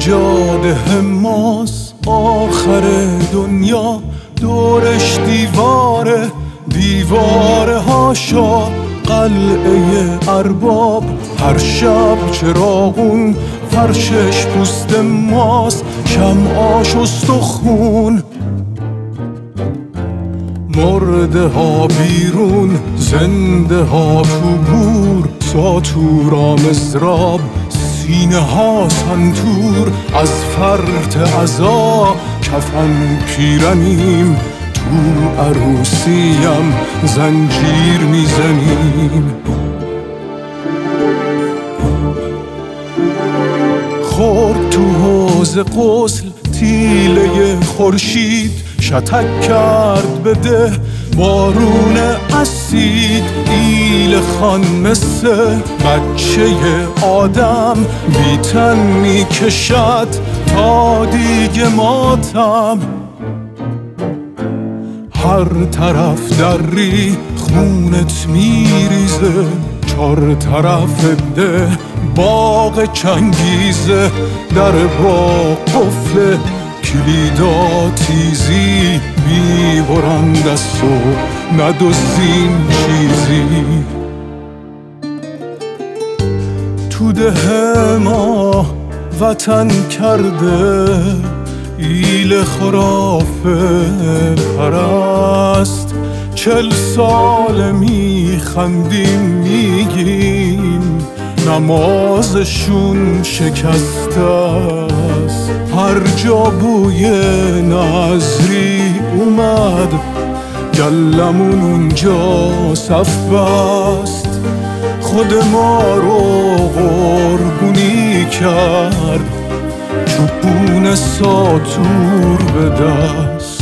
سجاده ماست آخر دنیا، دورش دیواره، دیواره هاشا قلعه ارباب. هر شب چراغون فرشش پوست ماست، شمعاش استخون. مرده ها بیرون، زنده ها تو گور، ساتورا مزراب، سینه ها سنتور. از فرط عزا کفن پیرنیم، تو عروسیم زنجیر میزنیم. خورد تو حوض غسل تیله خورشید، شتک کرد به ده بارون اسید. ایل خان مثل بچه آدم بیتن میکشد تا دیگه ماتم. هر طرف دری خونت میریزه، چار طرف ده باغ چنگیزه. در باغ قفل کلیدا تیزی، میبرند از تو ندزدین چیزی. تو ده ما وطن کرده ایل خرافه پرست. 40 سال میخندیم میگیم نمازشون شکسته است. هر جا بوی نظری اومد گلمون اونجا صف بست. خود ما رو قربونی کرد چوبون ساتور به دست.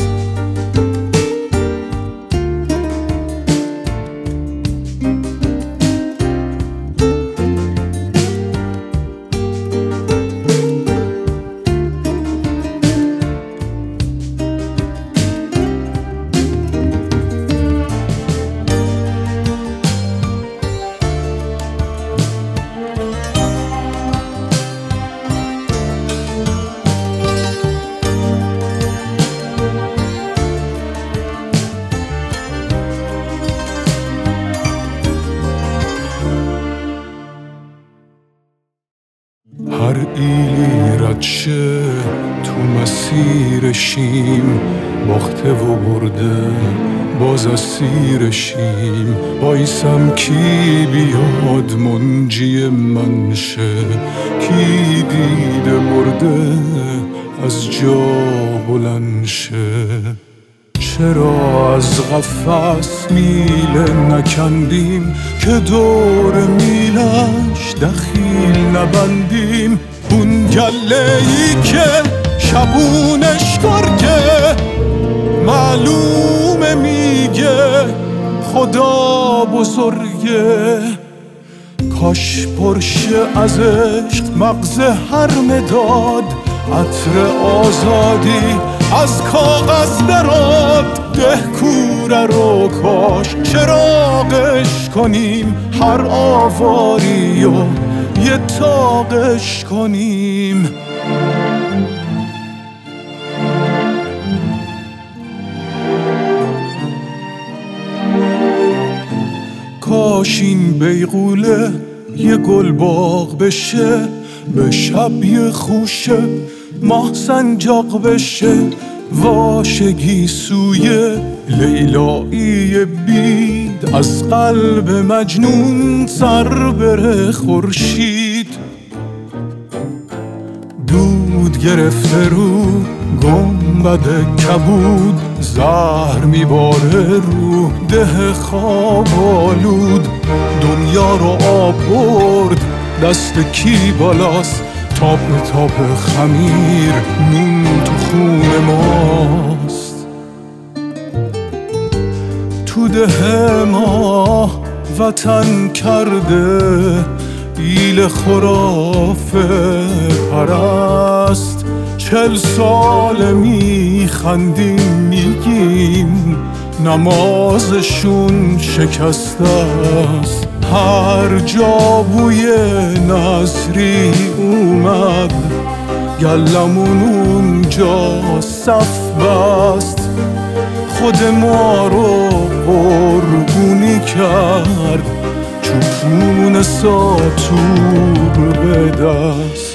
هر ایلی رد شه تو مسیرشیم، باخته و برده باز اسیرشیم. بایسم کی بیاد منجی من شه، کی دیده مرده از جا بلند شه. چرا از قفس میله نکندیم که دور میلش دخیل نبندیم؟ اون گله‌ای که شبونش گرگه معلومه میگه خدا بزرگه. کاش پرشه از عشق مغز هر مداد، عطر آزادی از کاغذ دراد. ده کوره رو کاش چراغش کنیم، هر آواری و یه تاقش کنیم. کاش این بیغوله یه گل باغ بشه، به شب یه خوشه ماه سنجاق بشه. واشگی سوی لیلایی بید، از قلب مجنون سر بره خورشید. دود گرفته رو گنبد کبود، زهر میباره رو ده خواب آلود. دنیا رو آب برد دست کی بالاست، تاپ تاپ خمیر نون تو خون ماست. تو ده ما وطن کرده ایل خرافه پرست. 40 سال میخندیم میگیم نمازشون شکسته است. هر جا بوی نظری اومد گلمون اونجا صف بست، خود ما رو قربونی کرد، چوبون ساتور به دست.